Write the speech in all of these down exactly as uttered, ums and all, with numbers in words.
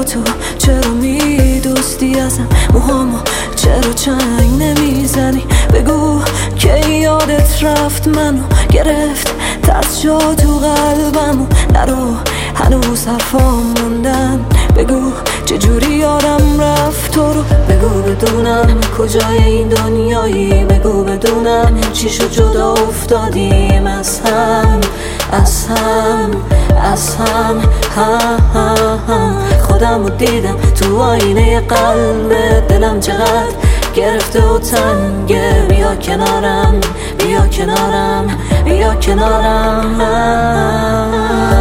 با تو چرا میدوستی ازم؟ موهامو چرا چنگ نمیزنی؟ بگو که یادت رفت منو گرفت ترس جا تو قلبمو. نرو هنوز حرفام موندن، بگو چجوری یادم رفت تو رو. بگو بدونم کجای این دنیایی، بگو بدونم چی شد جدا افتادیم از هم از هم از هم هم هم هم. خودم رو دیدم تو آینه قلب دلم چقدر گرفته و تنگه. بیا کنارم بیا کنارم بیا کنارم.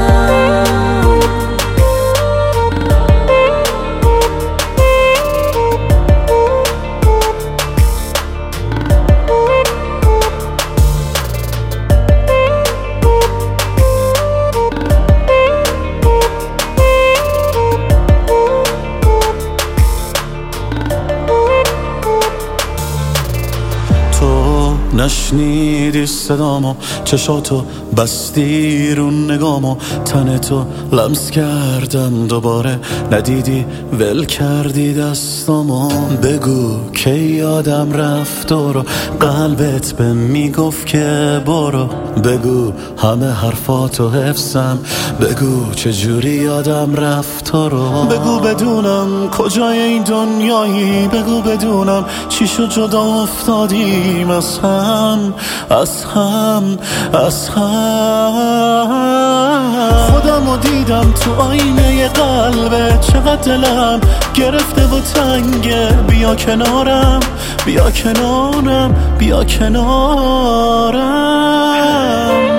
نشنیدی صدامو، چشاتو بستی رو نگامو، تن تو لمس کردم دوباره، ندیدی ول کردی دستامو. بگو که یادم رفت رو، قلبت به میگفت که برو. بگو همه حرفاتو حفظم، بگو چجوری یادم رفت رو. بگو بدونم کجای این دنیایی، بگو بدونم چی شد جدا افتادیم از هم از هم از هم. خودم رو دیدم تو آینه قلبه، چقدر دلم گرفته و تنگه. بیا کنارم بیا کنارم بیا کنارم.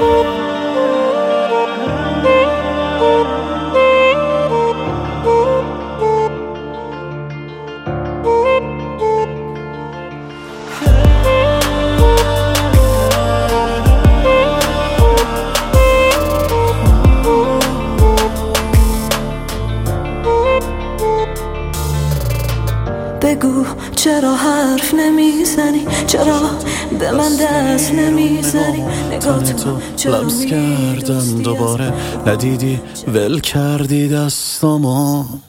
بگو چرا حرف نمیزنی، چرا به من دست نمیزنی؟ نگاه تو چرا لمس کردم دوباره، ندیدی ول کردی دستامو.